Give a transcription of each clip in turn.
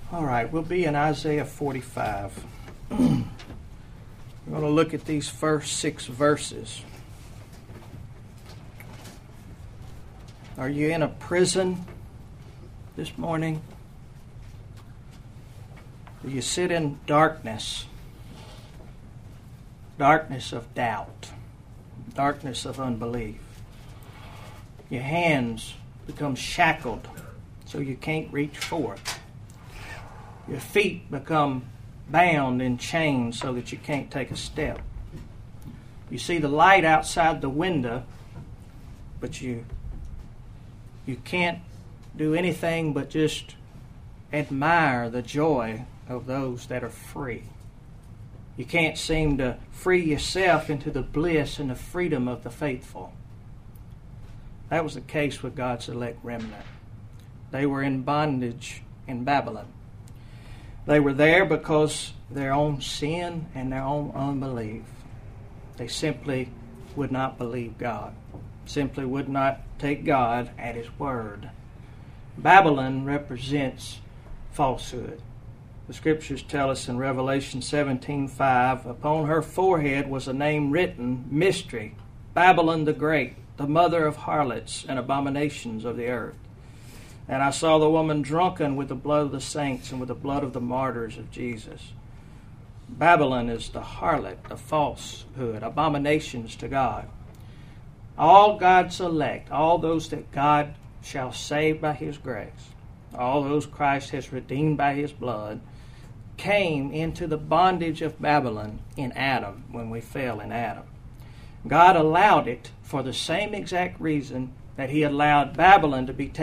All right, we'll be in Isaiah 45. We're going to look at these first 6 verses. Are you in a prison this morning? Do you sit in darkness? Darkness of doubt, darkness of unbelief. Your hands become shackled so you can't reach forth. Your feet become bound in chains so that you can't take a step. You see the light outside the window, but you can't do anything but just admire the joy of those that are free. You can't seem to free yourself into the bliss and the freedom of the faithful. That was the case with God's elect remnant. They were in bondage in Babylon. They were there because of their own sin and their own unbelief. They simply would not believe God, simply would not take God at His word. Babylon represents falsehood. The Scriptures tell us in Revelation 17:5, upon her forehead was a name written, Mystery, Babylon the Great, the mother of harlots and abominations of the earth. And I saw the woman drunken with the blood of the saints and with the blood of the martyrs of Jesus. Babylon is the harlot, the falsehood, abominations to God. All God's elect, all those that God shall save by His grace, all those Christ has redeemed by His blood, came into the bondage of Babylon in Adam, when we fell in Adam. God allowed it for the same exact reason that He allowed Babylon to be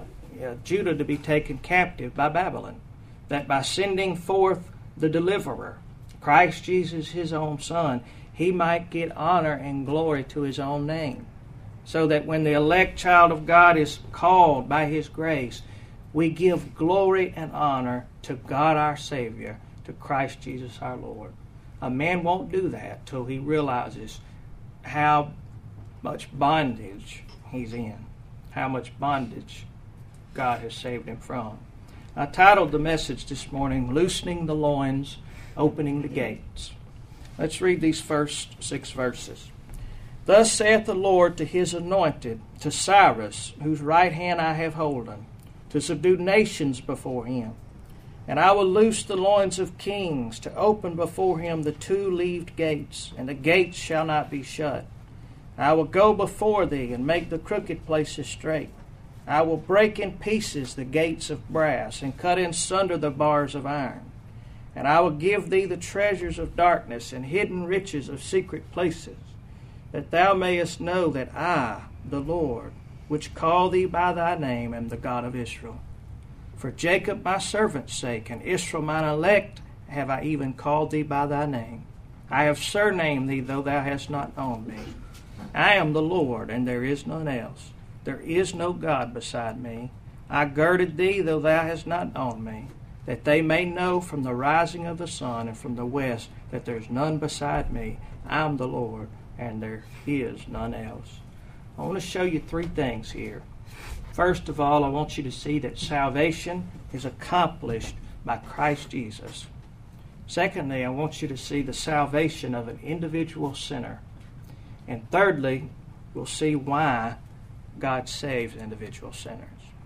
Judah to be taken captive by Babylon, that by sending forth the deliverer, Christ Jesus, His own Son, He might get honor and glory to His own name, so that when the elect child of God is called by His grace, we give glory and honor to God our Savior, to Christ Jesus our Lord. A man won't do that till he realizes how much bondage he's in, how much bondage God has saved him from. I titled the message this morning, Loosening the Loins, Opening the Gates. Let's read these first 6 verses. Thus saith the Lord to His anointed, to Cyrus, whose right hand I have holden, to subdue nations before him. And I will loose the loins of kings, to open before him the 2-leaved gates, and the gates shall not be shut. I will go before thee, and make the crooked places straight. I will break in pieces the gates of brass, and cut in sunder the bars of iron. And I will give thee the treasures of darkness, and hidden riches of secret places, that thou mayest know that I, the Lord, which call thee by thy name, am the God of Israel. For Jacob my servant's sake, and Israel mine elect, have I even called thee by thy name. I have surnamed thee, though thou hast not known me. I am the Lord, and there is none else. There is no God beside me. I girded thee, though thou hast not known me, that they may know from the rising of the sun and from the west that there is none beside me. I am the Lord, and there is none else. I want to show you 3 things here. First of all, I want you to see that salvation is accomplished by Christ Jesus. Secondly, I want you to see the salvation of an individual sinner. And thirdly, we'll see why God saves individual sinners.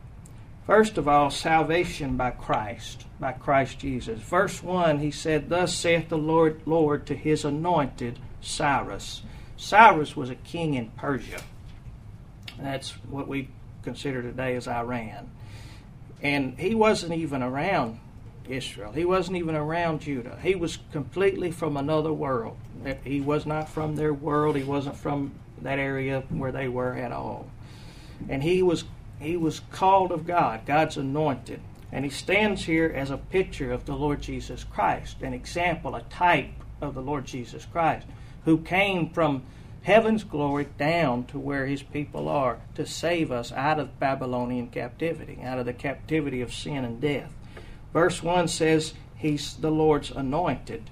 First of all, salvation by Christ Jesus. Verse 1, he said, Thus saith the Lord to His anointed Cyrus. Cyrus was a king in Persia. That's what we consider today as Iran. And he wasn't even around Israel. He wasn't even around Judah. He was completely from another world. He was not from their world. He wasn't from that area where they were at all. And he was called of God, God's anointed. And he stands here as a picture of the Lord Jesus Christ, an example, a type of the Lord Jesus Christ, who came from heaven's glory down to where His people are to save us out of Babylonian captivity, out of the captivity of sin and death. Verse 1 says He's the Lord's anointed.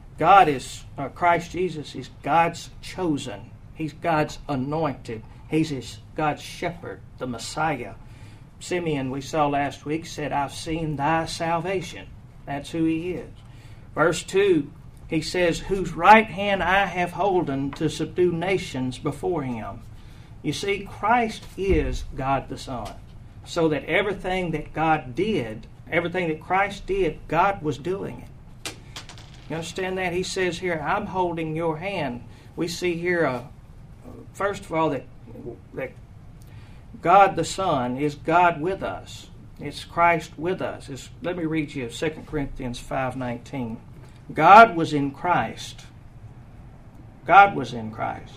Christ Jesus is God's chosen. He's God's anointed. He's God's shepherd, the Messiah. Simeon we saw last week said, I've seen thy salvation. That's who he is. Verse 2, he says, whose right hand I have holden to subdue nations before him. You see, Christ is God the Son. So that everything that God did, everything that Christ did, God was doing it. You understand that? He says here, I'm holding your hand. We see here, first of all, that God the Son is God with us. It's Christ with us. Let me read you 2 Corinthians 5:19. God was in Christ. God was in Christ,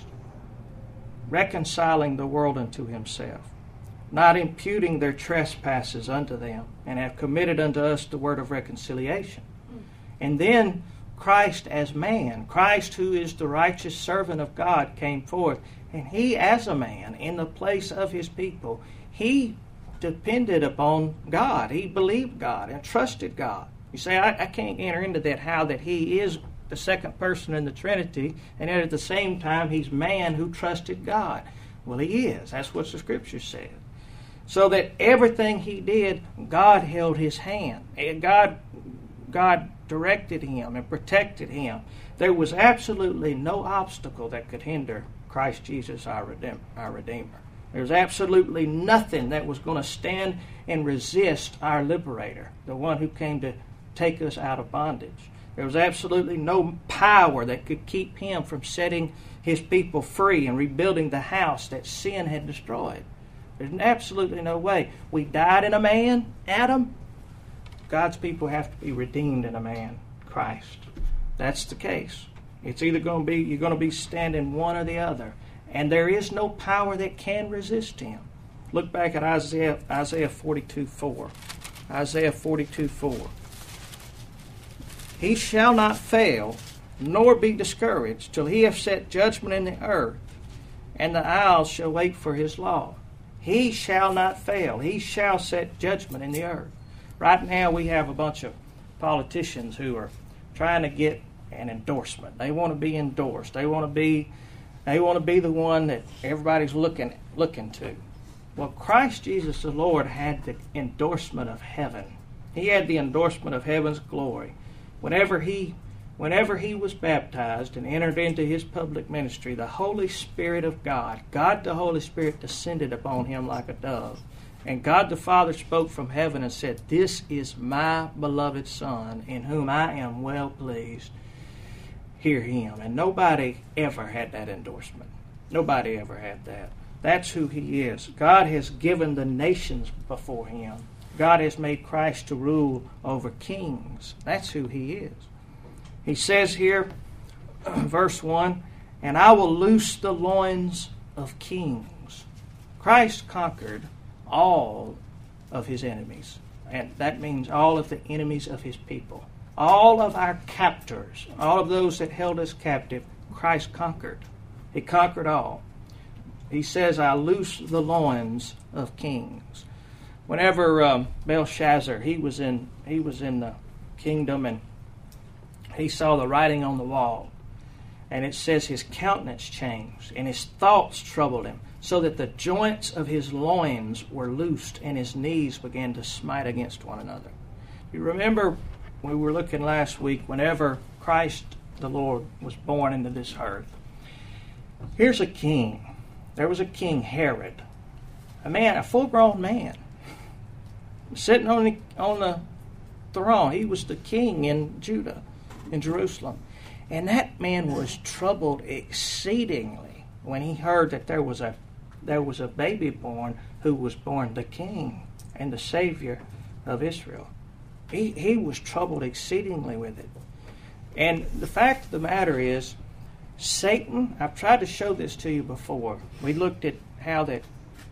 reconciling the world unto himself, not imputing their trespasses unto them, and have committed unto us the word of reconciliation. And then Christ as man, Christ who is the righteous servant of God, came forth. And he as a man, in the place of his people, he depended upon God. He believed God and trusted God. You say, I can't enter into that, how that he is the second person in the Trinity, and yet at the same time he's man who trusted God. Well, he is. That's what the Scripture says. So that everything he did, God held his hand. And God directed him and protected him. There was absolutely no obstacle that could hinder Christ Jesus, our Redeemer. There was absolutely nothing that was going to stand and resist our Liberator, the one who came to take us out of bondage. There was absolutely no power that could keep him from setting his people free and rebuilding the house that sin had destroyed. There's absolutely no way. We died in a man, Adam. God's people have to be redeemed in a man, Christ. That's the case. It's either going to be, you're going to be standing one or the other. And there is no power that can resist him. Look back at Isaiah 42:4. Isaiah 42:4. He shall not fail, nor be discouraged, till he have set judgment in the earth, and the isles shall wait for his law. He shall not fail. He shall set judgment in the earth. Right now we have a bunch of politicians who are trying to get an endorsement. They want to be endorsed. They want to be the one that everybody's looking to. Well, Christ Jesus the Lord had the endorsement of heaven. He had the endorsement of heaven's glory. Whenever he was baptized and entered into his public ministry, the Holy Spirit of God the Holy Spirit descended upon him like a dove. And God the Father spoke from heaven and said, "This is my beloved Son, in whom I am well pleased. Hear him." And nobody ever had that endorsement. Nobody ever had that. That's who he is. God has given the nations before him. God has made Christ to rule over kings. That's who he is. He says here, verse 1, "And I will loose the loins of kings." Christ conquered all of his enemies. And that means all of the enemies of his people. All of our captors, all of those that held us captive, Christ conquered. He conquered all. He says, "I loose the loins of kings." Whenever Belshazzar, he was in the kingdom, and he saw the writing on the wall, and it says his countenance changed, and his thoughts troubled him, so that the joints of his loins were loosed, and his knees began to smite against one another. You remember, we were looking last week, whenever Christ the Lord was born into this earth. Here's a king. There was a king, Herod, a full-grown man, sitting on the throne. He was the king in Judah, in Jerusalem. And that man was troubled exceedingly when he heard that there was a baby born who was born the king and the Savior of Israel. He was troubled exceedingly with it. And the fact of the matter is, Satan, I've tried to show this to you before. We looked at how that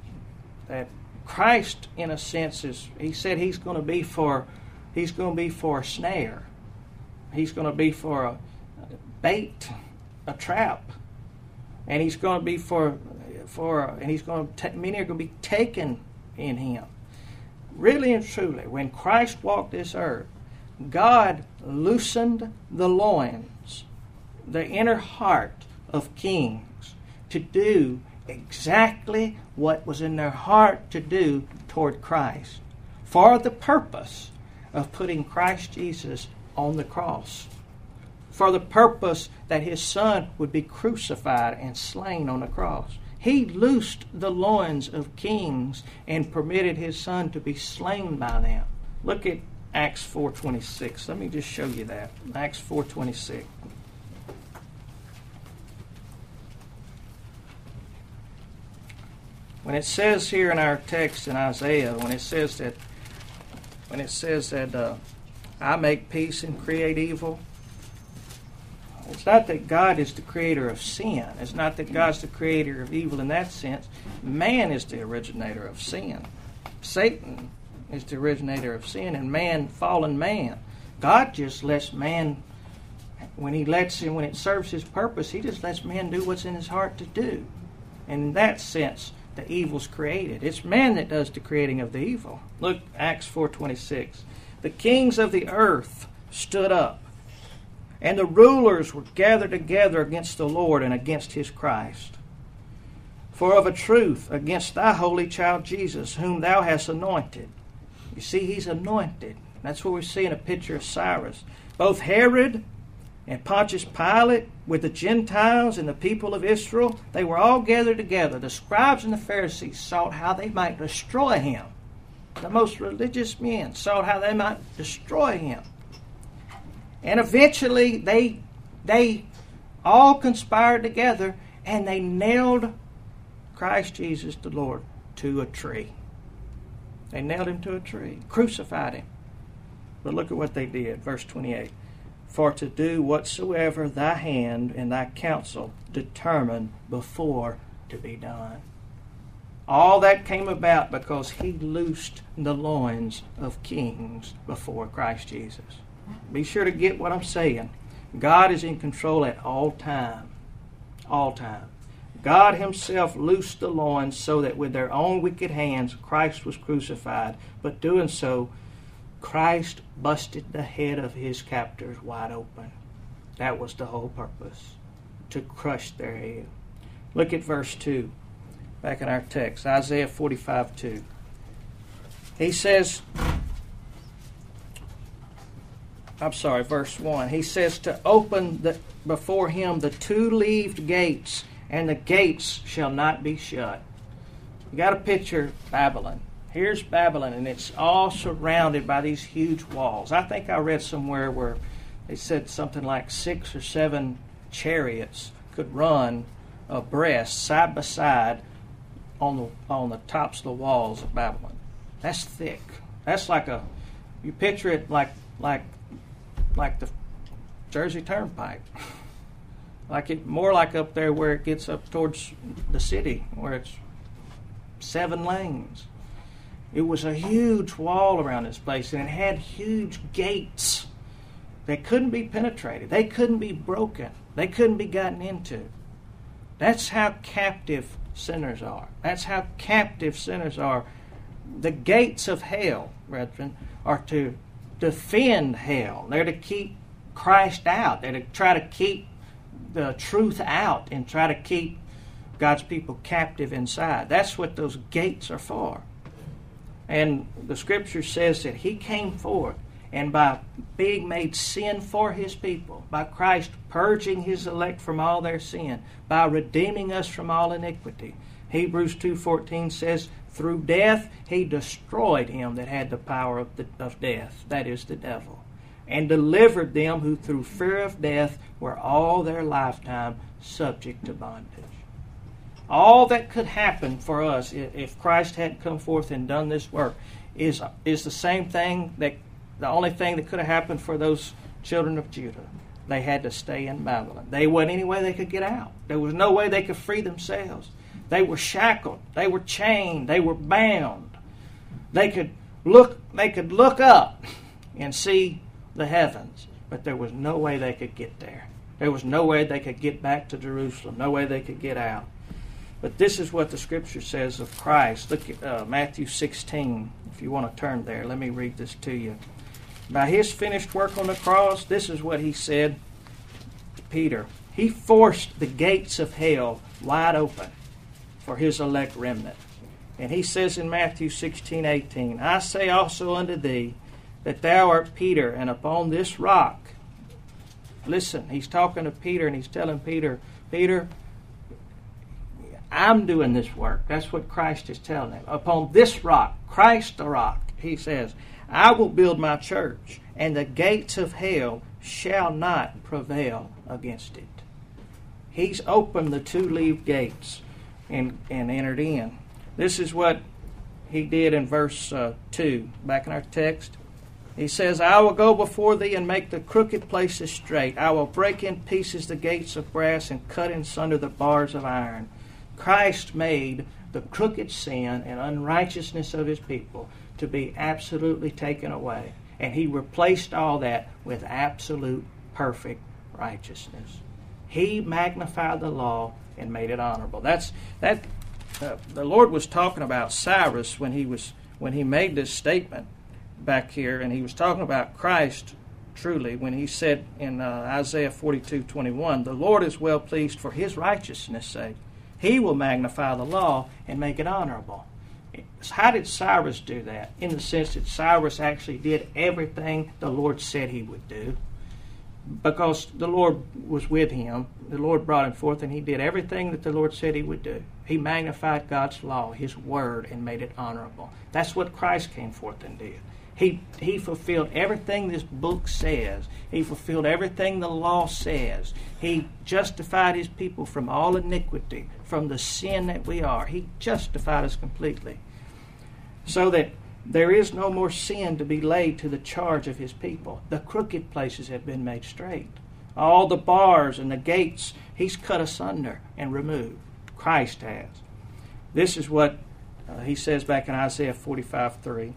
Christ, in a sense, he said he's going to be for a snare. He's going to be for a bait, a trap. And he's going to be many are going to be taken in him. Really and truly, when Christ walked this earth, God loosened the loins, the inner heart of kings, to do exactly what was in their heart to do toward Christ, for the purpose of putting Christ Jesus on the cross, for the purpose that his Son would be crucified and slain on the cross. He loosed the loins of kings and permitted his Son to be slain by them. Look at Acts 4:26. Let me just show you that. Acts 4:26. When it says here in our text in Isaiah, when it says that I make peace and create evil, it's not that God is the creator of sin. It's not that God's the creator of evil in that sense. Man is the originator of sin. Satan is the originator of sin, and man, fallen man. God just lets man, when it serves his purpose, he just lets man do what's in his heart to do. And in that sense, the evil's created. It's man that does the creating of the evil. Look, Acts 4:26. The kings of the earth stood up, and the rulers were gathered together against the Lord and against his Christ. For of a truth, against thy holy child Jesus, whom thou hast anointed. You see, he's anointed. That's what we see in a picture of Cyrus. Both Herod and Pontius Pilate, with the Gentiles and the people of Israel, they were all gathered together. The scribes and the Pharisees sought how they might destroy him. The most religious men sought how they might destroy him. And eventually they all conspired together and they nailed Christ Jesus the Lord to a tree. They nailed him to a tree, crucified him. But look at what they did, verse 28. For to do whatsoever thy hand and thy counsel determined before to be done. All that came about because he loosed the loins of kings before Christ Jesus. Be sure to get what I'm saying. God is in control at all time. All time. God himself loosed the loins so that with their own wicked hands Christ was crucified. But doing so, Christ busted the head of his captors wide open. That was the whole purpose, to crush their head. Look at verse 2, back in our text, Isaiah 45:2. He says, verse 1. He says to open before him the two-leaved gates, and the gates shall not be shut. You got to picture Babylon. Here's Babylon, and it's all surrounded by these huge walls. I think I read somewhere where they said something like 6 or 7 chariots could run abreast, side by side, on the tops of the walls of Babylon. That's thick. That's like you picture it like the Jersey Turnpike. More like up there where it gets up towards the city, where it's 7 lanes. It was a huge wall around this place, and it had huge gates that couldn't be penetrated. They couldn't be broken. They couldn't be gotten into. That's how captive sinners are. That's how captive sinners are. The gates of hell, brethren, are to defend hell. They're to keep Christ out. They're to try to keep the truth out and try to keep God's people captive inside. That's what those gates are for. And the scripture says that he came forth, and by being made sin for his people, by Christ purging his elect from all their sin, by redeeming us from all iniquity. Hebrews 2:14 says, through death he destroyed him that had the power of death, that is the devil, and delivered them who through fear of death were all their lifetime subject to bondage. All that could happen for us if Christ hadn't come forth and done this work is the same thing, the only thing that could have happened for those children of Judah. They had to stay in Babylon. There wasn't any way they could get out. There was no way they could free themselves. They were shackled. They were chained. They were bound. They could look up and see the heavens, but there was no way they could get there. There was no way they could get back to Jerusalem. No way they could get out. But this is what the scripture says of Christ. Look at Matthew 16, if you want to turn there. Let me read this to you. By his finished work on the cross, this is what he said to Peter. He forced the gates of hell wide open. for his elect remnant. And he says in Matthew 16:18, I say also unto thee, that thou art Peter, and upon this rock, listen, he's talking to Peter, and he's telling Peter, Peter, I'm doing this work. That's what Christ is telling him. Upon this rock, Christ the rock, he says, I will build my church, and the gates of hell shall not prevail against it. He's opened the two-leaved gates and entered in. This is what he did in verse 2, back in our text. He says, I will go before thee and make the crooked places straight. I will break in pieces the gates of brass and cut in sunder the bars of iron. Christ made the crooked sin and unrighteousness of his people to be absolutely taken away. And he replaced all that with absolute, perfect righteousness. He magnified the law and made it honorable. The Lord was talking about Cyrus when he made this statement back here, and he was talking about Christ truly when he said in Isaiah 42:21, the Lord is well pleased for his righteousness' sake. He will magnify the law and make it honorable. How did Cyrus do that? In the sense that Cyrus actually did everything the Lord said he would do. Because the Lord was with him. The Lord brought him forth, and he did everything that the Lord said he would do. He magnified God's law, his word, and made it honorable. That's what Christ came forth and did. He fulfilled everything this book says. He fulfilled everything the law says. He justified his people from all iniquity, from the sin that we are. He justified us completely. So that there is no more sin to be laid to the charge of his people. The crooked places have been made straight. All the bars and the gates, he's cut asunder and removed. Christ has. This is what he says back in Isaiah 45:3.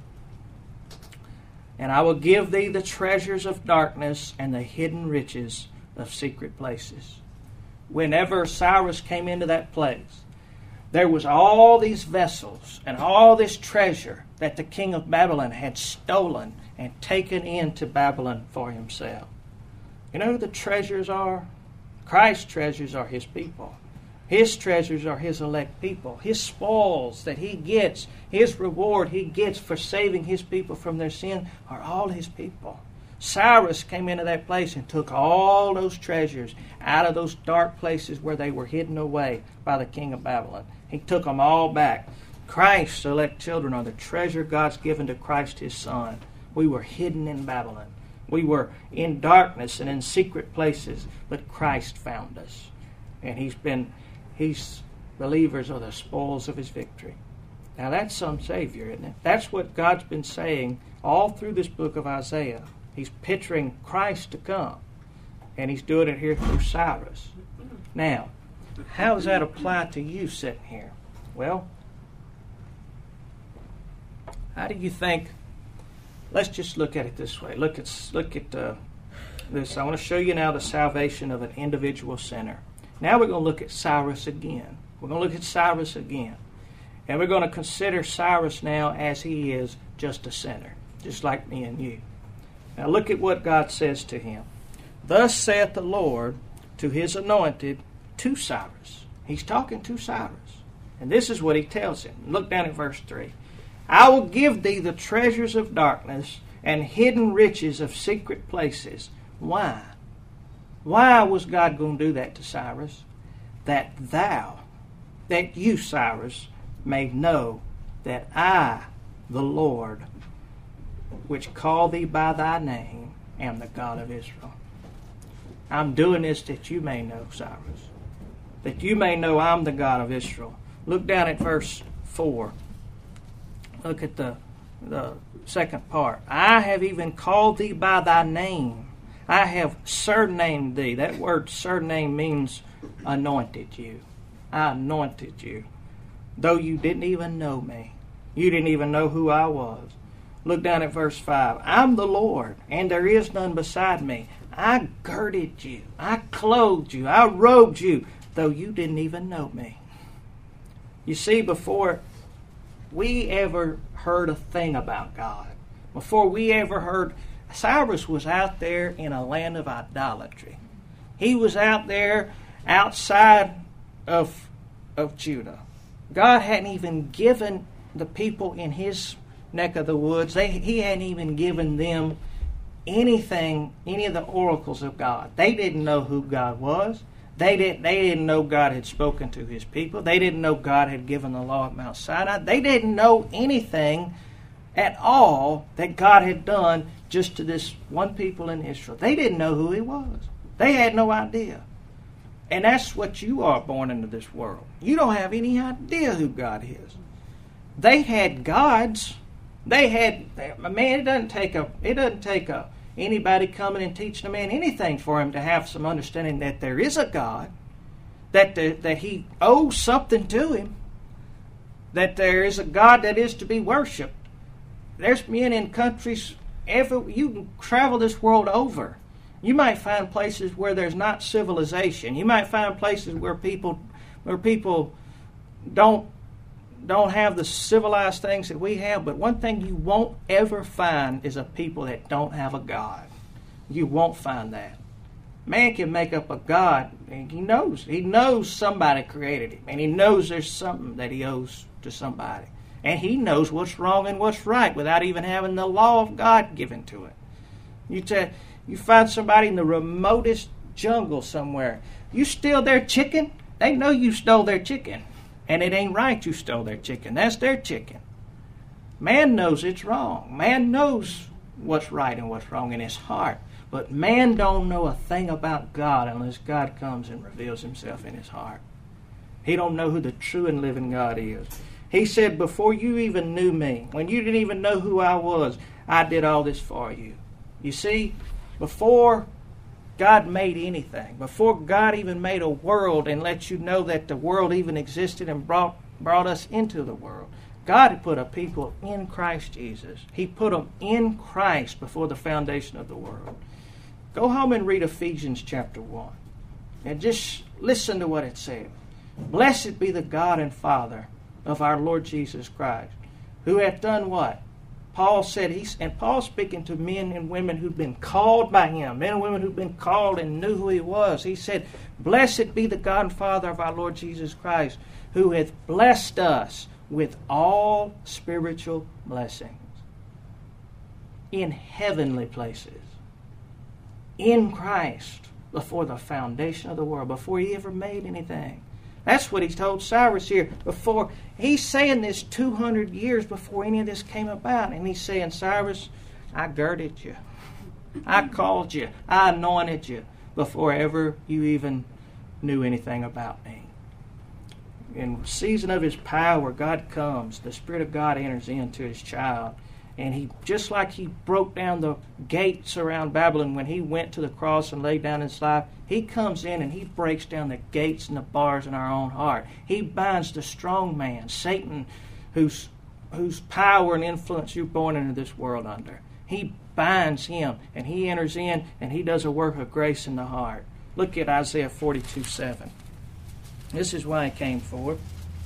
And I will give thee the treasures of darkness and the hidden riches of secret places. Whenever Cyrus came into that place, there was all these vessels and all this treasure that the king of Babylon had stolen and taken into Babylon for himself. You know who the treasures are? Christ's treasures are his people. His treasures are his elect people. His spoils that he gets, his reward he gets for saving his people from their sin are all his people. Cyrus came into that place and took all those treasures out of those dark places where they were hidden away by the king of Babylon. He took them all back. Christ's elect children are the treasure God's given to Christ his Son. We were hidden in Babylon. We were in darkness and in secret places, but Christ found us. And believers are the spoils of his victory. Now that's some Savior, isn't it? That's what God's been saying all through this book of Isaiah. He's picturing Christ to come. And he's doing it here through Cyrus. Now, how does that apply to you sitting here? Well, how do you think? Let's just look at it this way. Look at this. I want to show you now the salvation of an individual sinner. Now we're going to look at Cyrus again. We're going to look at Cyrus again. And we're going to consider Cyrus now as he is just a sinner, just like me and you. Now look at what God says to him. Thus saith the Lord to his anointed, to Cyrus. He's talking to Cyrus. And this is what he tells him. Look down at verse 3. I will give thee the treasures of darkness and hidden riches of secret places. Why? Why was God going to do that to Cyrus? That you, Cyrus, may know that I, the Lord, which call thee by thy name, am the God of Israel. I'm doing this that you may know, Cyrus. That you may know I'm the God of Israel. Look down at verse 4. Look at the second part. I have even called thee by thy name. I have surnamed thee. That word surname means anointed you. I anointed you. Though you didn't even know me. You didn't even know who I was. Look down at verse 5. I'm the Lord, and there is none beside me. I girded you. I clothed you. I robed you, though you didn't even know me. You see, before we ever heard a thing about God, before we ever heard, Cyrus was out there in a land of idolatry. He was out there outside of Judah. God hadn't even given the people in his neck of the woods, he hadn't even given them anything, any of the oracles of God. They didn't know who God was. They didn't know God had spoken to his people. They didn't know God had given the law at Mount Sinai. They didn't know anything at all that God had done just to this one people in Israel. They didn't know who he was. They had no idea. And that's what you are born into this world. You don't have any idea who God is. They had gods. They had, man, it doesn't take anybody coming and teaching a man anything for him to have some understanding that there is a God, that he owes something to him, that there is a God that is to be worshipped. There's men in countries, you can travel this world over. You might find places where there's not civilization. You might find places where people don't have the civilized things that we have, but one thing you won't ever find is a people that don't have a God. You won't find that. Man can make up a God, and he knows somebody created him, and he knows there's something that he owes to somebody. And he knows what's wrong and what's right without even having the law of God given to it. You find somebody in the remotest jungle somewhere. You steal their chicken, they know you stole their chicken. And it ain't right you stole their chicken. That's their chicken. Man knows it's wrong. Man knows what's right and what's wrong in his heart. But man don't know a thing about God unless God comes and reveals himself in his heart. He don't know who the true and living God is. He said, before you even knew me, when you didn't even know who I was, I did all this for you. You see, before God made anything, before God even made a world and let you know that the world even existed and brought us into the world, God had put a people in Christ Jesus. He put them in Christ before the foundation of the world. Go home and read Ephesians chapter 1 and just listen to what it says. Blessed be the God and Father of our Lord Jesus Christ, who hath done what? Paul said, and Paul's speaking to men and women who've been called by him, men and women who've been called and knew who he was. He said, blessed be the God and Father of our Lord Jesus Christ, who hath blessed us with all spiritual blessings in heavenly places, in Christ, before the foundation of the world, before he ever made anything. That's what he told Cyrus here. Before he's saying this 200 years before any of this came about. And he's saying, Cyrus, I girded you. I called you. I anointed you before ever you even knew anything about me. In the season of his power, God comes. The Spirit of God enters into his child. And he, just like he broke down the gates around Babylon when he went to the cross and laid down his life, he comes in and he breaks down the gates and the bars in our own heart. He binds the strong man, Satan, whose power and influence you're born into this world under. He binds him and he enters in and he does a work of grace in the heart. Look at Isaiah 42:7. This is why he came forth.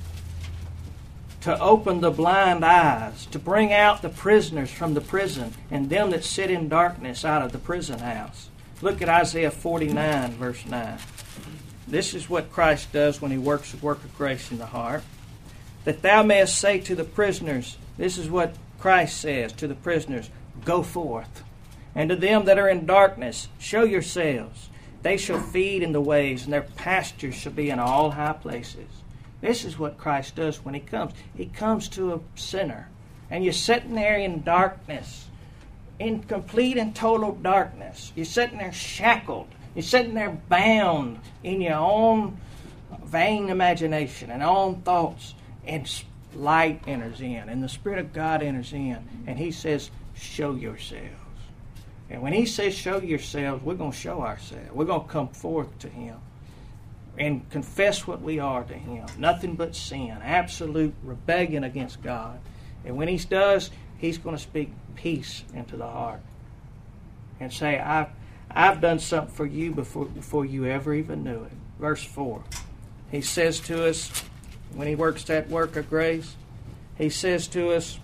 To open the blind eyes, to bring out the prisoners from the prison, and them that sit in darkness out of the prison house. Look at Isaiah 49, verse 9. This is what Christ does when he works the work of grace in the heart. That thou mayest say to the prisoners, this is what Christ says to the prisoners, go forth. And to them that are in darkness, show yourselves. They shall feed in the ways, and their pastures shall be in all high places. This is what Christ does when he comes. He comes to a sinner, and you're sitting there in darkness, in complete and total darkness. You're sitting there shackled. You're sitting there bound in your own vain imagination and own thoughts. And light enters in, and the Spirit of God enters in, and he says, show yourselves. And when he says show yourselves, we're going to show ourselves. We're going to come forth to him and confess what we are to him. Nothing but sin, absolute rebellion against God. And when he does, he's going to speak peace into the heart and say, I've done something for you before you ever even knew it. Verse 4. He says to us, when he works that work of grace, he says to us,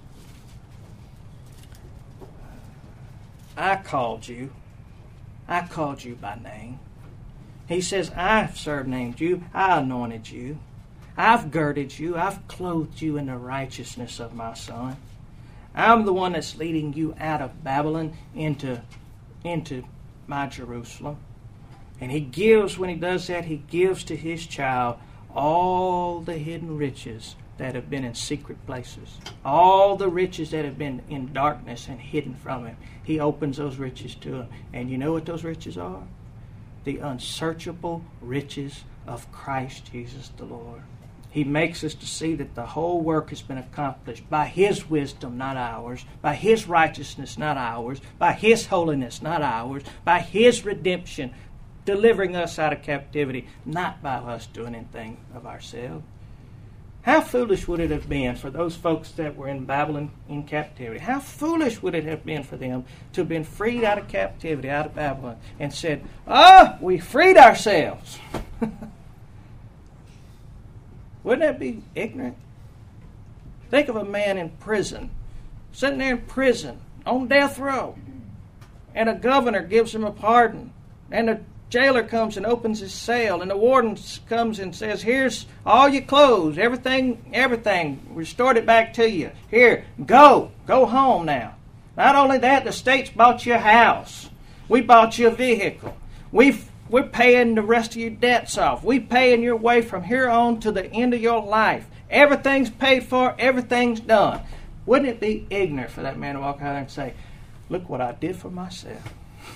I called you by name. He says, I surnamed you, I anointed you, I've girded you. I've clothed you in the righteousness of my Son. I'm the one that's leading you out of Babylon into my Jerusalem. And he gives, when he does that, he gives to his child all the hidden riches that have been in secret places. All the riches that have been in darkness and hidden from him. He opens those riches to him. And you know what those riches are? The unsearchable riches of Christ Jesus the Lord. He makes us to see that the whole work has been accomplished by his wisdom, not ours, by his righteousness, not ours, by his holiness, not ours, by his redemption, delivering us out of captivity, not by us doing anything of ourselves. How foolish would it have been for those folks that were in Babylon in captivity? How foolish would it have been for them to have been freed out of captivity, out of Babylon, and said, we freed ourselves. Wouldn't that be ignorant? Think of a man in prison, sitting there in prison, on death row, and a governor gives him a pardon, and the jailer comes and opens his cell, and the warden comes and says, here's all your clothes, everything, restored it back to you. Here, go home now. Not only that, the state's bought you a house. We bought you a vehicle. We're paying the rest of your debts off. We're paying your way from here on to the end of your life. Everything's paid for. Everything's done. Wouldn't it be ignorant for that man to walk out there and say, look what I did for myself?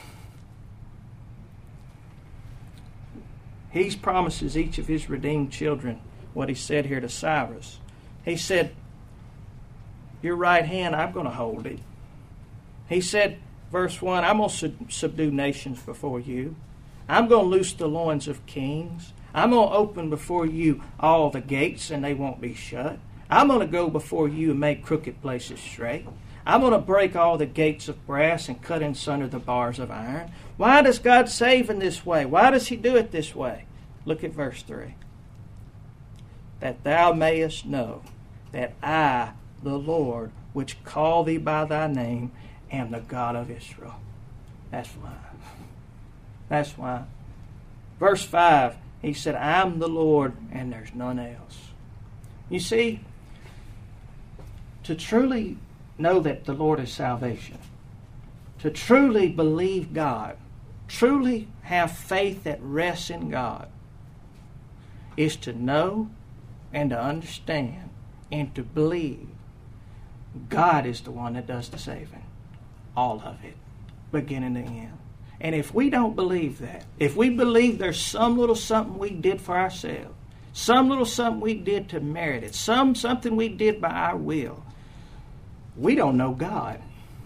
He promises each of his redeemed children what he said here to Cyrus. He said, your right hand, I'm going to hold it. He said, verse 1, I'm going to subdue nations before you. I'm going to loose the loins of kings. I'm going to open before you all the gates, and they won't be shut. I'm going to go before you and make crooked places straight. I'm going to break all the gates of brass and cut in sunder the bars of iron. Why does God save in this way? Why does he do it this way? Look at verse 3. That thou mayest know that I, the Lord, which call thee by thy name, am the God of Israel. That's why. That's why. Verse 5, he said, I'm the Lord and there's none else. You see, to truly know that the Lord is salvation, to truly believe God, truly have faith that rests in God, is to know and to understand and to believe God is the one that does the saving. All of it, beginning to end. And if we don't believe that, if we believe there's some little something we did for ourselves, some little something we did to merit it, something we did by our will, we don't know God.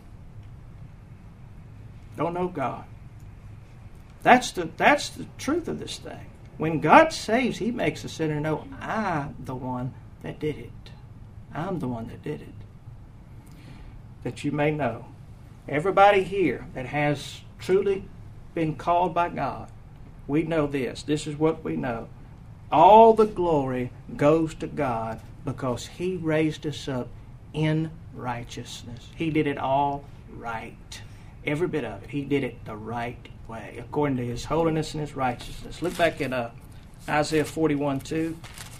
Don't know God. That's the truth of this thing. When God saves, he makes the sinner know, I'm the one that did it. I'm the one that did it. That you may know. Everybody here that has truly been called by God, we know this. This is what we know. All the glory goes to God because he raised us up in righteousness. He did it all right. Every bit of it. He did it the right way, according to his holiness and his righteousness. Look back at Isaiah 41:2.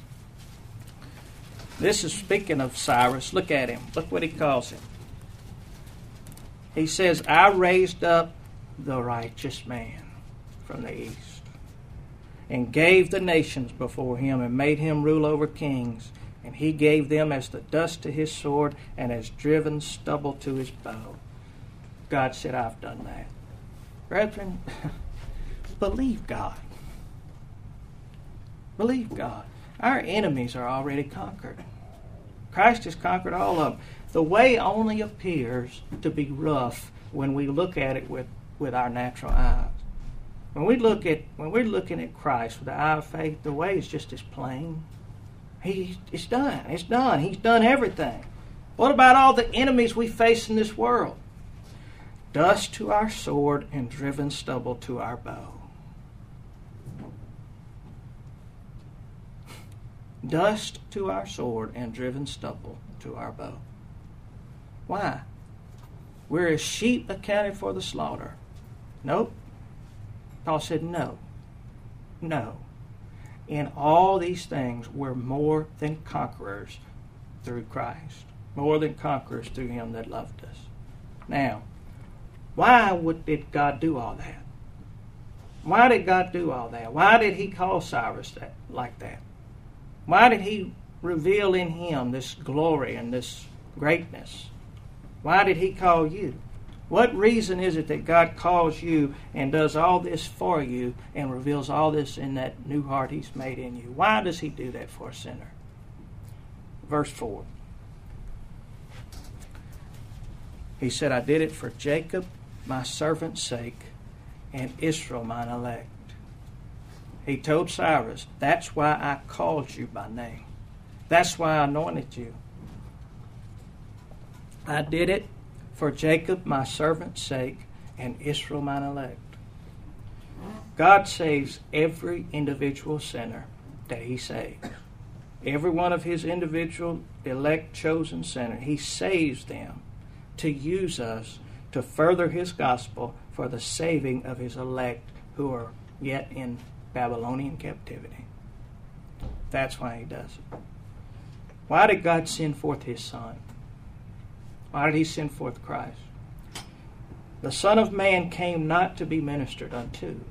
This is speaking of Cyrus. Look at him. Look what he calls him. He says, I raised up the righteous man from the east, and gave the nations before him, and made him rule over kings. And he gave them as the dust to his sword, and as driven stubble to his bow. God said, I've done that. Brethren, believe God. Believe God. Our enemies are already conquered. Christ has conquered all of them. The way only appears to be rough when we look at it with our natural eyes. When we're looking at Christ with the eye of faith, the way is just as plain. It's done. It's done. He's done everything. What about all the enemies we face in this world? Dust to our sword and driven stubble to our bow. Dust to our sword and driven stubble to our bow. Why? We're as sheep accounted for the slaughter. Nope. Paul said no. No. in all these things, we're more than conquerors through Christ. More than conquerors through him that loved us. Now, why did God do all that? Why did God do all that? Why did he call Cyrus like that? Why did he reveal in him this glory and this greatness? Why did he call you? What reason is it that God calls you and does all this for you and reveals all this in that new heart he's made in you? Why does he do that for a sinner? Verse 4. He said, I did it for Jacob, my servant's sake, and Israel, mine elect. He told Cyrus, that's why I called you by name. That's why I anointed you. I did it for Jacob, my servant's sake, and Israel, mine elect. God saves every individual sinner that he saves. Every one of his individual elect chosen sinners, he saves them to use us to further his gospel for the saving of his elect who are yet in Babylonian captivity. That's why he does it. Why did God send forth his Son? Why did he send forth Christ? The Son of Man came not to be ministered unto,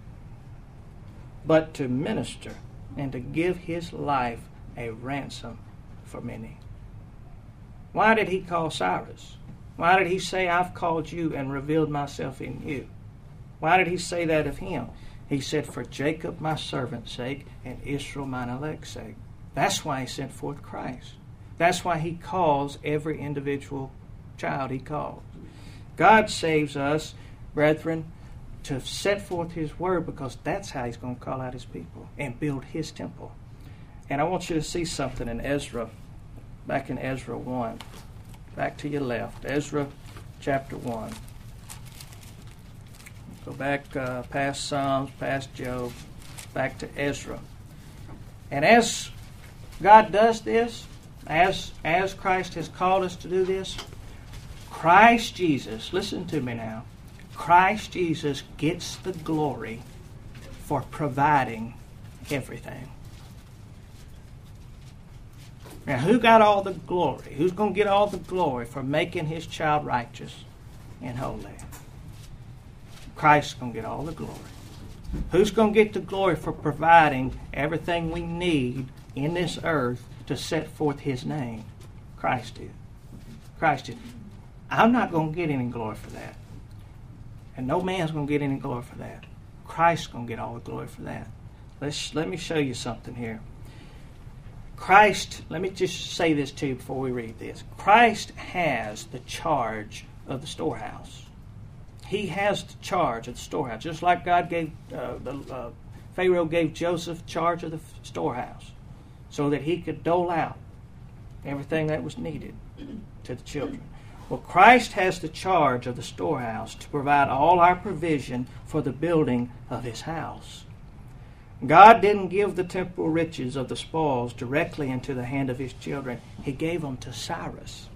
but to minister and to give his life a ransom for many. Why did he call Cyrus? Why did he say, I've called you and revealed myself in you? Why did he say that of him? He said, for Jacob my servant's sake and Israel mine elect's sake. That's why he sent forth Christ. That's why he calls every individual child he calls. God saves us, brethren, to set forth his word, because that's how he's going to call out his people and build his temple. And I want you to see something in Ezra, back in Ezra 1. Back to your left, Ezra chapter 1. Go back past Psalms, past Job, back to Ezra. And as God does this, as Christ has called us to do this, Christ Jesus, listen to me now, Christ Jesus gets the glory for providing everything. Now, who got all the glory? Who's going to get all the glory for making his child righteous and holy? Christ's going to get all the glory. Who's going to get the glory for providing everything we need in this earth to set forth his name? Christ did. Christ did. I'm not going to get any glory for that. And no man's going to get any glory for that. Christ's going to get all the glory for that. Let me show you something here. Christ, let me just say this to you before we read this. Christ has the charge of the storehouse. He has the charge of the storehouse. Just like God gave, Pharaoh gave Joseph charge of the storehouse so that he could dole out everything that was needed to the children. Well, Christ has the charge of the storehouse to provide all our provision for the building of his house. God didn't give the temporal riches of the spoils directly into the hand of his children. He gave them to Cyrus.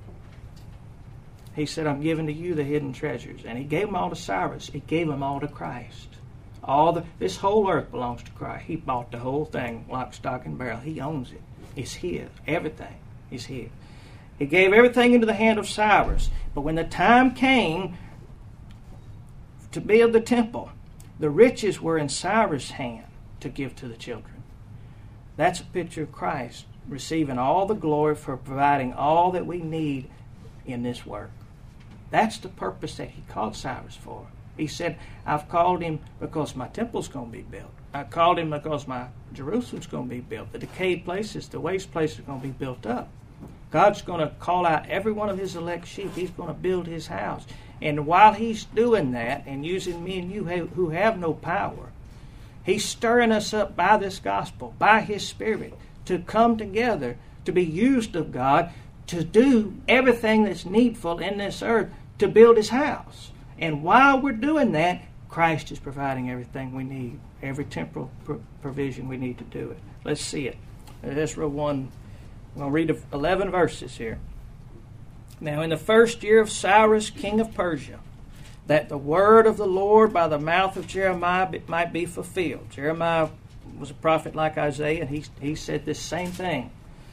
He said, I'm giving to you the hidden treasures. And he gave them all to Cyrus. He gave them all to Christ. This whole earth belongs to Christ. He bought the whole thing, lock, stock, and barrel. He owns it. It's his. Everything is his. He gave everything into the hand of Cyrus. But when the time came to build the temple, the riches were in Cyrus' hand to give to the children. That's a picture of Christ receiving all the glory for providing all that we need in this work. That's the purpose that he called Cyrus for. He said, I've called him because my temple's going to be built. I called him because my Jerusalem's going to be built. The decayed places, the waste places are going to be built up. God's going to call out every one of his elect sheep. He's going to build his house. And while he's doing that and using me and you who have no power, he's stirring us up by this gospel, by his Spirit, to come together, to be used of God, to do everything that's needful in this earth to build his house. And while we're doing that, Christ is providing everything we need, every temporal provision we need to do it. Let's see it. Ezra 1, we'll read 11 verses here. Now in the first year of Cyrus, king of Persia, that the word of the Lord by the mouth of Jeremiah might be fulfilled. Jeremiah was a prophet like Isaiah, and he said this same thing.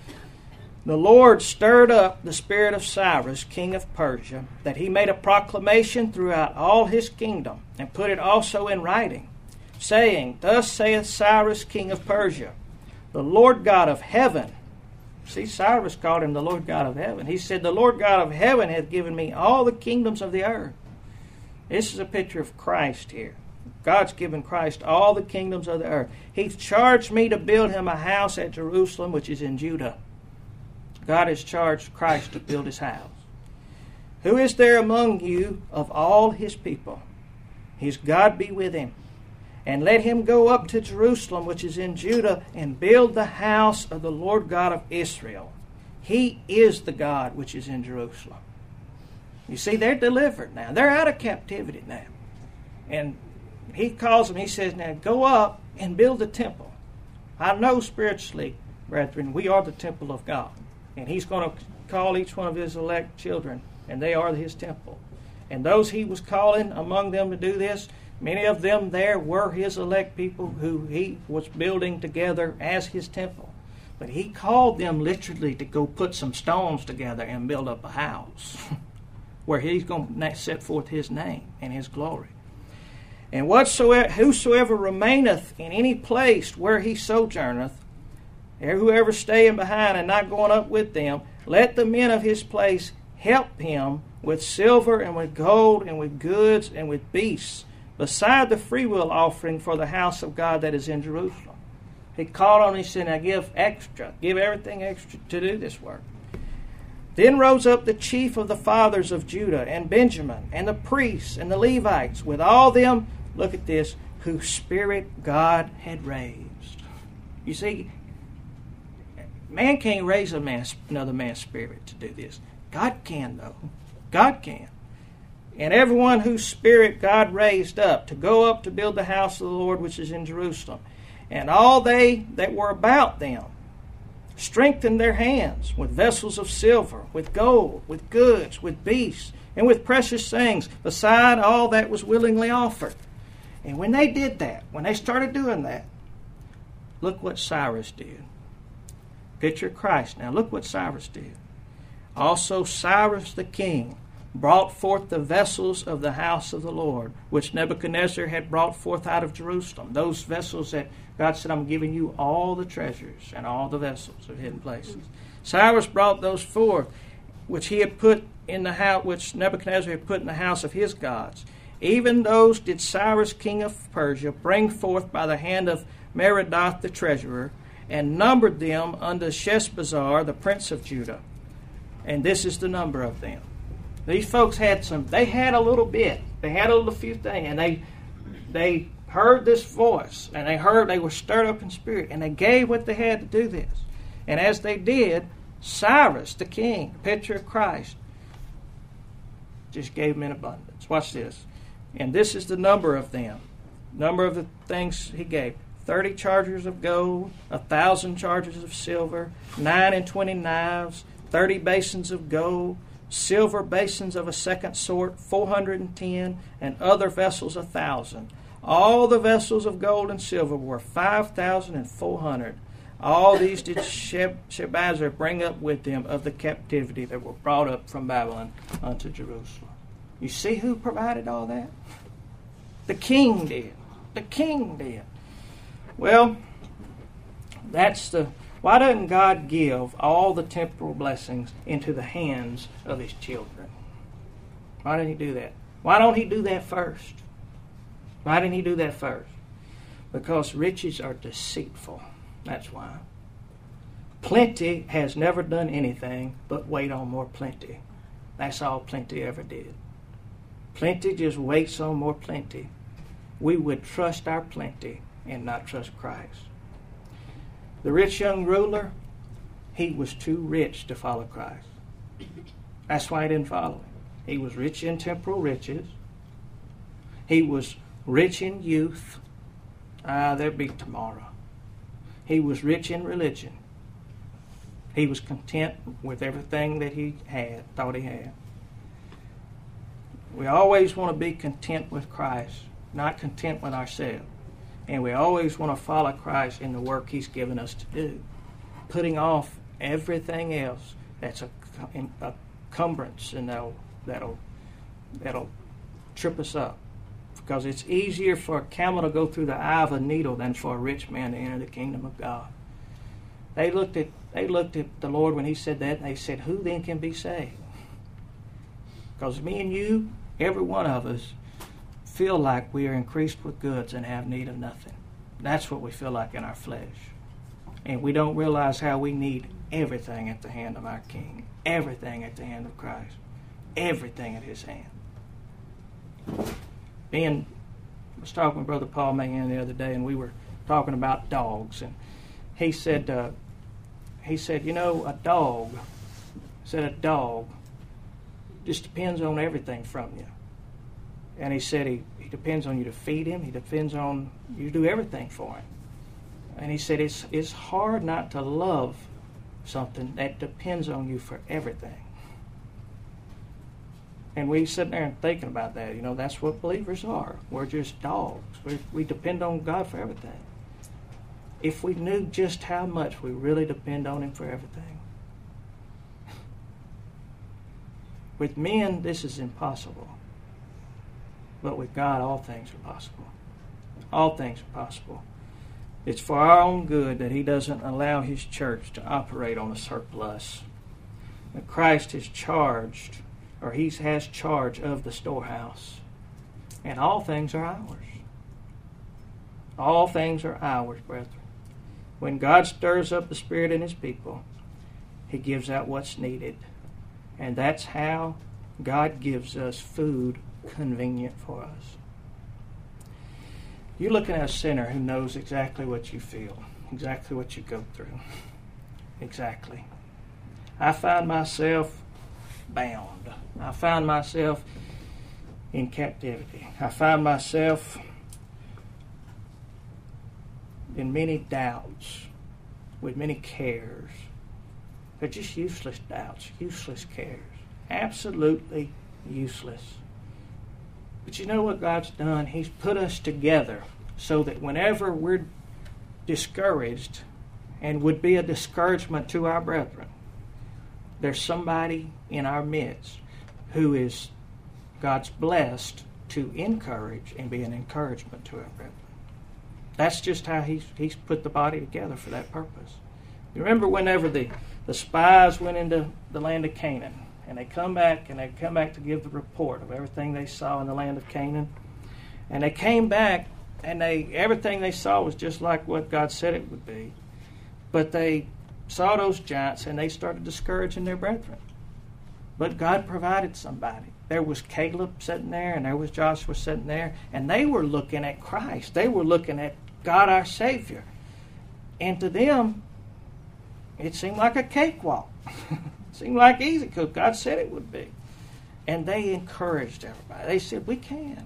The Lord stirred up the spirit of Cyrus, king of Persia, that he made a proclamation throughout all his kingdom, and put it also in writing, saying, Thus saith Cyrus, king of Persia, the Lord God of heaven. See, Cyrus called him the Lord God of heaven. He said, The Lord God of heaven hath given me all the kingdoms of the earth. This is a picture of Christ here. God's given Christ all the kingdoms of the earth. He's charged me to build him a house at Jerusalem, which is in Judah. God has charged Christ to build his house. Who is there among you of all his people? His God be with him. And let him go up to Jerusalem, which is in Judah, and build the house of the Lord God of Israel. He is the God which is in Jerusalem. You see, they're delivered now. They're out of captivity now. And he calls them, he says, now go up and build the temple. I know spiritually, brethren, we are the temple of God. And he's going to call each one of his elect children, and they are his temple. And those he was calling among them to do this, many of them there were his elect people who he was building together as his temple. But he called them literally to go put some stones together and build up a house where he's going to set forth his name and his glory. And whosoever remaineth in any place where he sojourneth, whoever staying behind and not going up with them, let the men of his place help him with silver and with gold and with goods and with beasts, beside the freewill offering for the house of God that is in Jerusalem. He called on, he said, now give everything extra to do this work. Then rose up the chief of the fathers of Judah and Benjamin, and the priests and the Levites, with all them, look at this, whose spirit God had raised. You see, man can't raise another man's spirit to do this. God can, though. God can. And everyone whose spirit God raised up to go up to build the house of the Lord which is in Jerusalem. And all they that were about them strengthened their hands with vessels of silver, with gold, with goods, with beasts, and with precious things, beside all that was willingly offered. And when they did that, when they started doing that, look what Cyrus did. Picture Christ. Now look what Cyrus did. Also Cyrus the king brought forth the vessels of the house of the Lord, which Nebuchadnezzar had brought forth out of Jerusalem. Those vessels that God said, I'm giving you all the treasures and all the vessels of hidden places. Cyrus brought those forth, which he had put in the house, which Nebuchadnezzar had put in the house of his gods. Even those did Cyrus king of Persia bring forth by the hand of Merodach the treasurer, and numbered them unto Sheshbazzar the prince of Judah. And this is the number of them. These folks had a little bit. They had a few things, and they heard this voice, and they were stirred up in spirit, and they gave what they had to do this. And as they did, Cyrus the king, picture of Christ, just gave them in abundance. Watch this. And this is the number of them. Number of the things he gave. 30 chargers of gold, 1,000 chargers of silver, 29 knives, 30 basins of gold, silver basins of a second sort, 410, and other vessels 1,000. All the vessels of gold and silver were 5,400. All these did Sheshbazzar bring up with them of the captivity that were brought up from Babylon unto Jerusalem. You see who provided all that? The king did. The king did. Well, why doesn't God give all the temporal blessings into the hands of his children? Why didn't he do that? Why don't he do that first? Why didn't he do that first? Because riches are deceitful. That's why. Plenty has never done anything but wait on more plenty. That's all plenty ever did. Plenty just waits on more plenty. We would trust our plenty and not trust Christ. The rich young ruler, he was too rich to follow Christ. That's why he didn't follow him. He was rich in temporal riches. He was rich in youth. There'll be tomorrow. He was rich in religion. He was content with everything that he thought he had. We always want to be content with Christ, not content with ourselves. And we always want to follow Christ in the work He's given us to do, putting off everything else that's a cumbrance and that'll trip us up. Because it's easier for a camel to go through the eye of a needle than for a rich man to enter the kingdom of God. They looked at the Lord when He said that, and they said, who then can be saved? Because me and you, every one of us, feel like we are increased with goods and have need of nothing. That's what we feel like in our flesh. And we don't realize how we need everything at the hand of our King. Everything at the hand of Christ. Everything at His hand. I was talking with Brother Paul Mahan the other day, and we were talking about dogs. And he said, you know, a dog just depends on everything from you. And he said he depends on you to feed him. He depends on you to do everything for him. And he said it's hard not to love something that depends on you for everything. And we sitting there and thinking about that. You know, that's what believers are. We're just dogs. We depend on God for everything. If we knew just how much we really depend on Him for everything. With men, this is impossible. But with God, all things are possible. All things are possible. It's for our own good that He doesn't allow His church to operate on a surplus. That Christ is charged, or He has charge of the storehouse. And all things are ours. All things are ours, brethren. When God stirs up the Spirit in His people, He gives out what's needed. And that's how God gives us food convenient for us. You're looking at a sinner who knows exactly what you feel, exactly what you go through. Exactly. I find myself bound. I find myself in captivity. I find myself in many doubts, with many cares. They're just useless doubts, useless cares. Absolutely useless. But you know what God's done? He's put us together so that whenever we're discouraged and would be a discouragement to our brethren, there's somebody in our midst who is God's blessed to encourage and be an encouragement to our brethren. That's just how He's put the body together for that purpose. You remember whenever the spies went into the land of Canaan, and they come back to give the report of everything they saw in the land of Canaan. And they came back, and everything they saw was just like what God said it would be. But they saw those giants, and they started discouraging their brethren. But God provided somebody. There was Caleb sitting there, and there was Joshua sitting there, and they were looking at Christ. They were looking at God our Savior. And to them, it seemed like a cakewalk. Seemed like easy because God said it would be. And they encouraged everybody. They said, we can.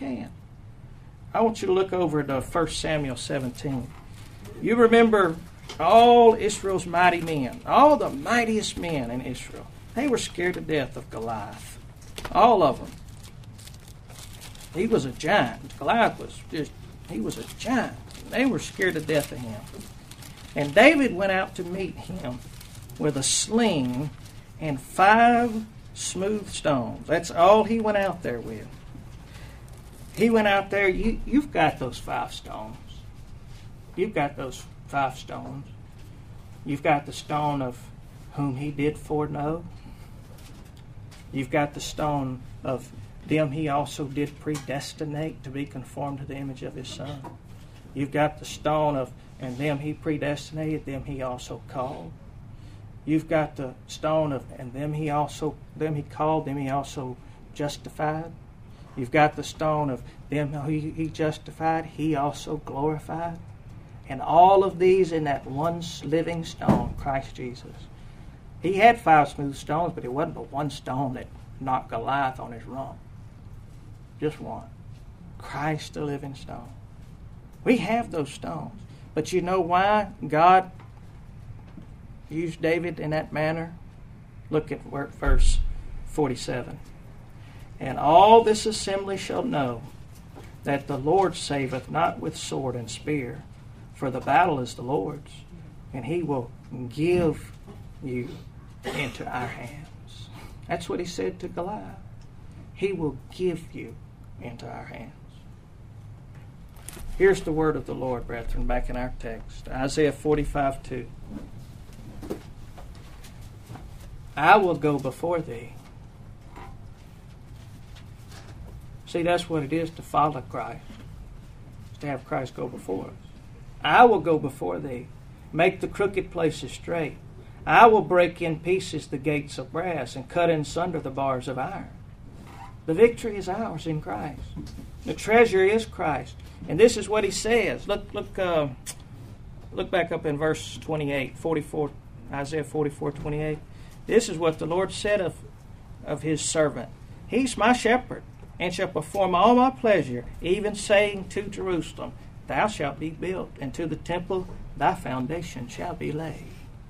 I want you to look over to 1 Samuel 17. You remember all Israel's mighty men, all the mightiest men in Israel. They were scared to death of Goliath. All of them. He was a giant. Goliath he was a giant. They were scared to death of him. And David went out to meet him with a sling and 5 smooth stones. That's all he went out there with. He went out there. You've got those 5 stones. You've got those 5 stones. You've got the stone of whom He did foreknow. You've got the stone of them He also did predestinate to be conformed to the image of His Son. You've got the stone of and them He predestinated, them He also called. You've got the stone of, and them He called, them He also justified. You've got the stone of them He justified, He also glorified. And all of these in that one living stone, Christ Jesus. He had 5 smooth stones, but it wasn't but one stone that knocked Goliath on his rump. Just one. Christ the living stone. We have those stones. But you know why God used David in that manner? Look at verse 47. And all this assembly shall know that the Lord saveth not with sword and spear, for the battle is the Lord's, and he will give you into our hands. That's what he said to Goliath. He will give you into our hands. Here's the word of the Lord, brethren, back in our text. Isaiah 45:2. I will go before thee. See, that's what it is to follow Christ. It's to have Christ go before us. I will go before thee. Make the crooked places straight. I will break in pieces the gates of brass and cut in sunder the bars of iron. The victory is ours in Christ. The treasure is Christ. And this is what he says. Look back up in verse 28, 44, Isaiah 44:28. This is what the Lord said of his servant. He's my shepherd, and shall perform all my pleasure, even saying to Jerusalem, Thou shalt be built, and to the temple thy foundation shall be laid.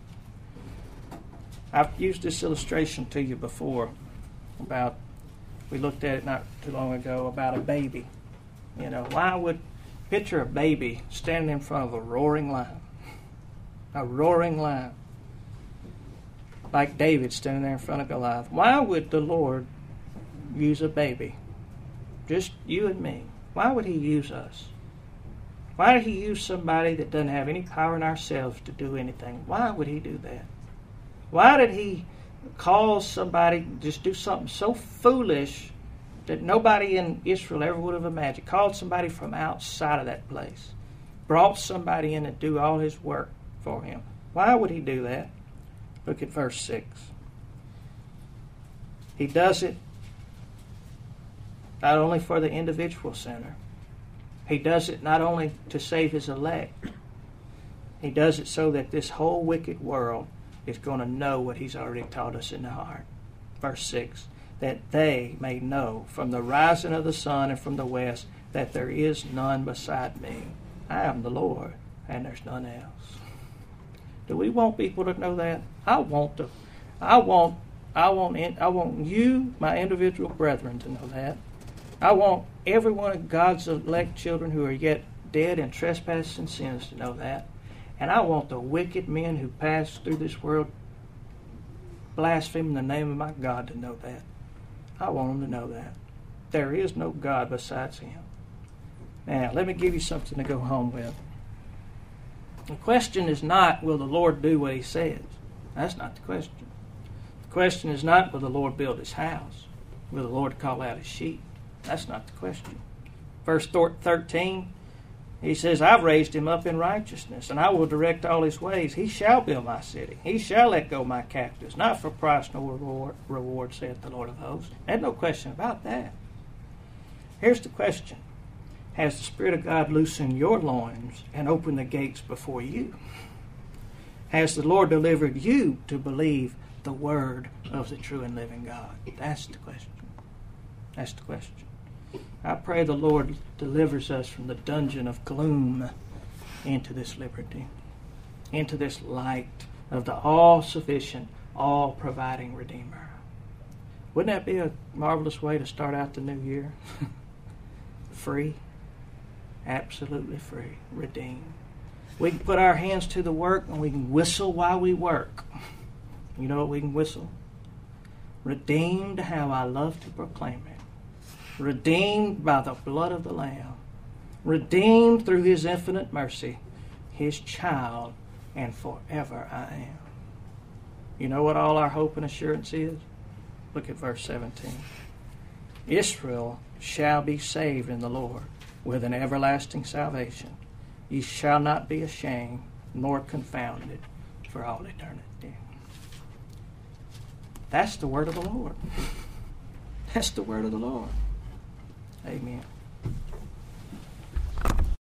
I've used this illustration to you before we looked at it not too long ago, about a baby. Why would picture a baby standing in front of a roaring lion? A roaring lion. Like David standing there in front of Goliath. Why would the Lord use a baby? Just you and me. Why would he use us? Why did he use somebody that doesn't have any power in ourselves to do anything? Why would he do that? Why did he cause somebody to just do something so foolish that nobody in Israel ever would have imagined? Called somebody from outside of that place. Brought somebody in to do all his work for him. Why would he do that? Look at verse 6. He does it not only for the individual sinner. He does it not only to save his elect. He does it so that this whole wicked world is going to know what he's already taught us in the heart. Verse 6. That they may know from the rising of the sun and from the west that there is none beside me. I am the Lord, and there's none else. Do we want people to know that? I want you, my individual brethren, to know that. I want every one of God's elect children who are yet dead in trespasses and sins to know that. And I want the wicked men who pass through this world blaspheming the name of my God to know that. I want them to know that. There is no God besides him. Now, let me give you something to go home with. The question is not, will the Lord do what he says? That's not the question. The question is not, will the Lord build his house? Will the Lord call out his sheep? That's not the question. Verse 13, he says, I've raised him up in righteousness, and I will direct all his ways. He shall build my city. He shall let go my captives. Not for price nor reward, saith the Lord of hosts. There's no question about that. Here's the question. Has the Spirit of God loosened your loins and opened the gates before you? Has the Lord delivered you to believe the word of the true and living God? That's the question. That's the question. I pray the Lord delivers us from the dungeon of gloom into this liberty, into this light of the all-sufficient, all-providing Redeemer. Wouldn't that be a marvelous way to start out the new year? Free. Absolutely free. Redeemed. We can put our hands to the work and we can whistle while we work. You know what we can whistle? Redeemed, how I love to proclaim it. Redeemed by the blood of the Lamb. Redeemed through his infinite mercy. His child, and forever I am. You know what all our hope and assurance is? Look at verse 17. Israel shall be saved in the Lord with an everlasting salvation. Ye shall not be ashamed nor confounded for all eternity. That's the word of the Lord. That's the word of the Lord. Amen.